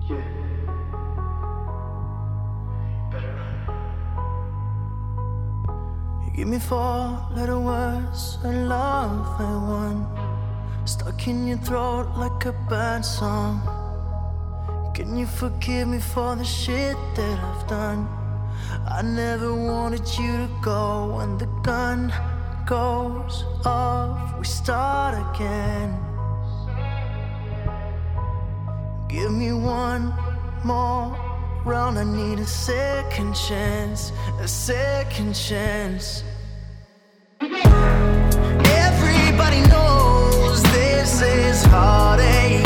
Yeah. Better run. You give me 4 little words and love ain't one, stuck in your throat like a bad song. Can you forgive me for the shit that I've done? I never wanted you to go. When the gun goes off, we start again. Give me one more round, I need a second chance, a second chance. Everybody knows this is heartache.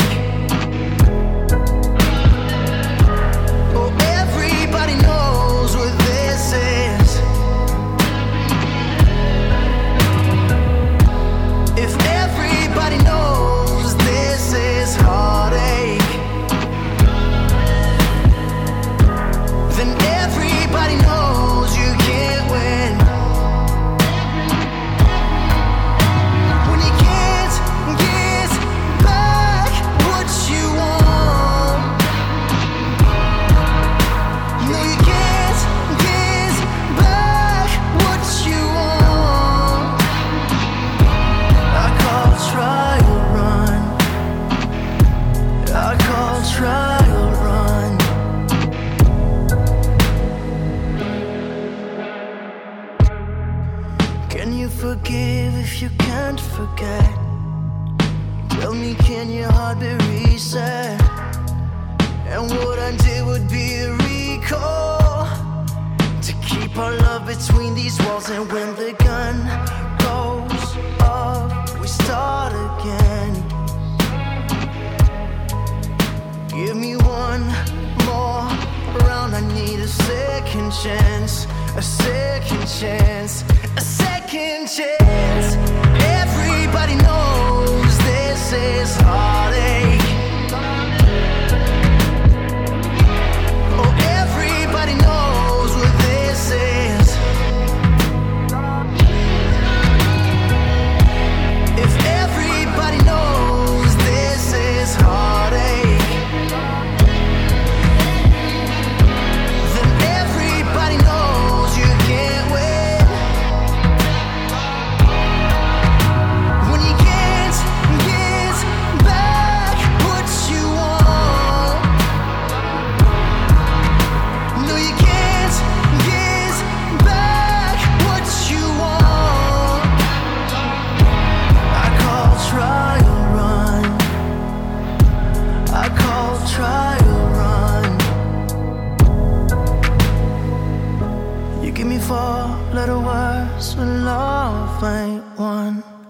Oh, everybody knows what this is. If everybody knows this is heartache, then everybody knows you can't win. When you can't get back what you want, no, you can't get back what you want. I call trial run, I call trial run. Can you forgive if you can't forget? Tell me, can your heart be reset? And what I did would be a recall to keep our love between these walls. And when the gun goes off, we start again. Give me one more round, I need a second chance, a second chance, a second chance. Everybody knows this is heartache. Oh, everybody knows what this is. If everybody knows this is heartache, then everybody knows you can't win. When you can't get back what you want, no, you can't get back what you want. I call trial run, I call trial run. You give me 4 little words when love ain't one.